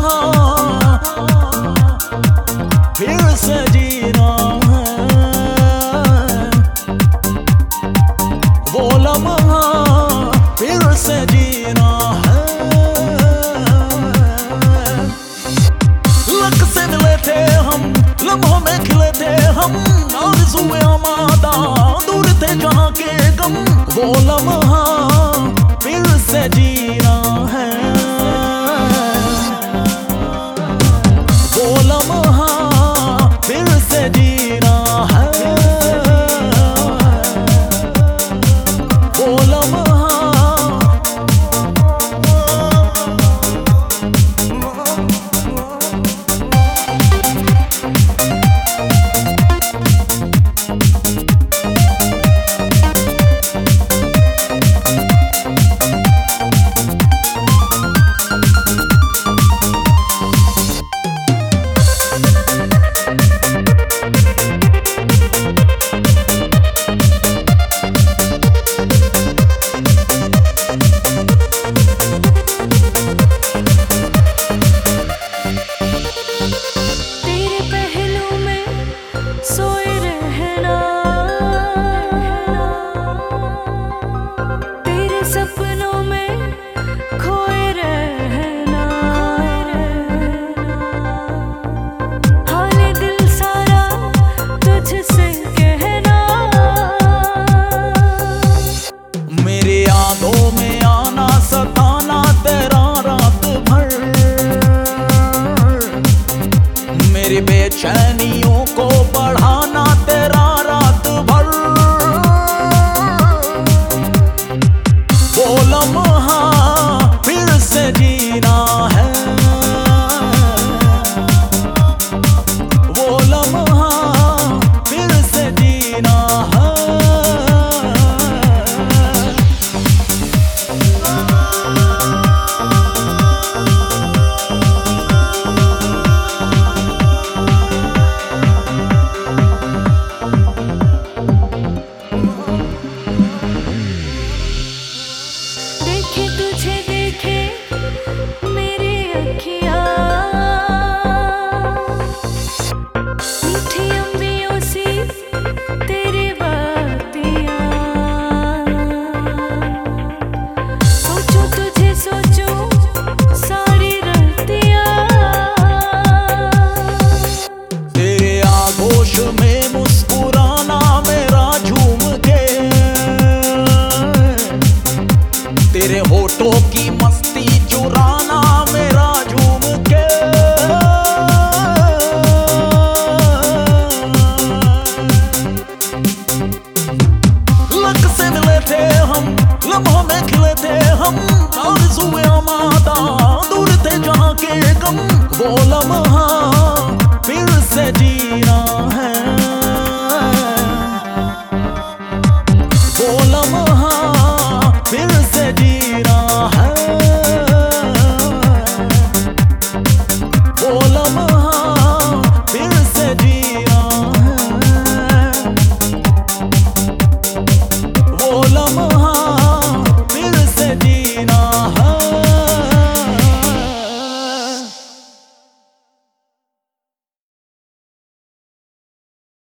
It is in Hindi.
लम्हा फिर से जीना है, वो लम्हा फिर से जीना है। लक से मिले थे हम, लम्हों में खिले थे हम, आरज़ुए आमादा दूर थे जहाँ के गम, वो लम्हा फिर से जीना है, वो लम्हा फिर से जीना है, वो लम्हा। सपनों में खोए रहना, हाले दिल सारा तुझसे कहना, मेरे यादों में आना सताना तेरा रात भर, मेरी बेचैनियों को बढ़ाना तेरा रात भर, वो लम्हा फिर से जीना है, वो लम्हा फिर से जीना है। देखे तुझे देखे मेरी अखियाँ, मीठी अम्बियों सी तेरी बातियाँ, सोचूं तुझे सोचूं सारी रतियाँ, तेरे आगोश में मुस्कुराना मेरा झूम के, तेरे होठों की मस्ती चुराना मेरा झूम के, लक से मिले थे हम, लम्हों में खिले थे हम, आरज़ुए आमादा दूर थे जहाँ के गम, वो लम्हा फिर से जीना